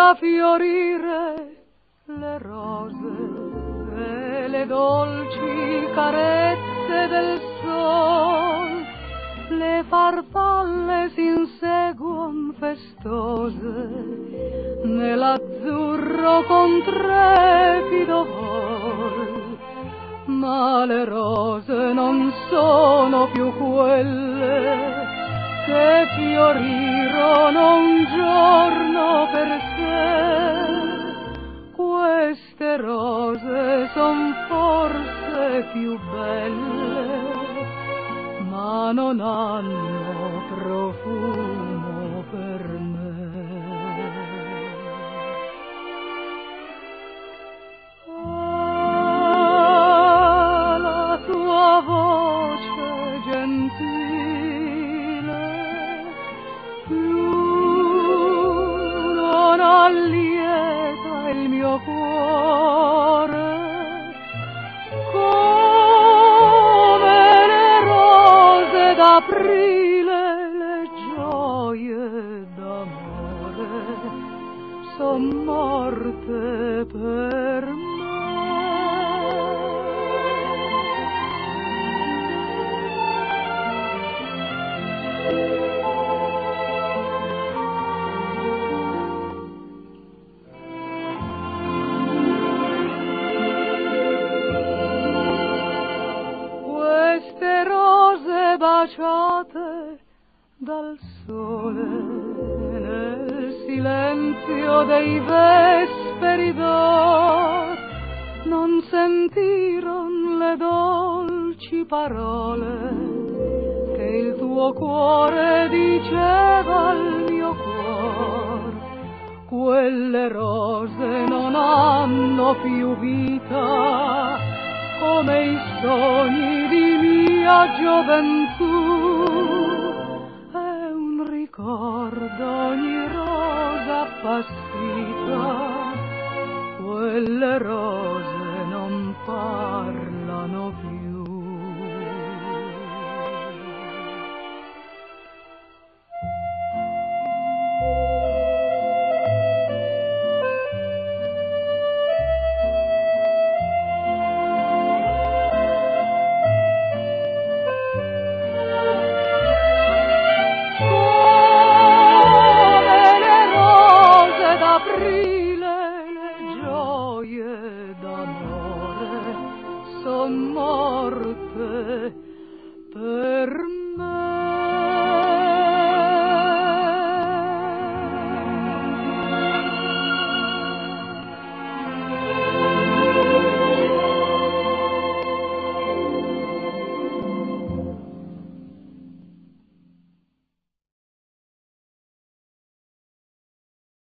fa fiorire le rose e le dolci carezze del sol, le farfalle s'inseguon festose nell'azzurro con trepido vol, ma le rose non sono più quelle che fiorirono un giorno per sé. Queste rose son forse più belle, ma non hanno profumo per me. Ah, la tua voce gentile più non allieta il mio cuore, d'aprile le gioie d'amore son morte per me. Queste rose baciate dal sole nel silenzio dei vesperi d'or non sentiron le dolci parole che il tuo cuore diceva al mio cuor. Quelle rose non hanno più vita come i sogni di mia gioventù. È un ricordo ogni rosa appassita, quelle rose non parlano più. Son morte per me.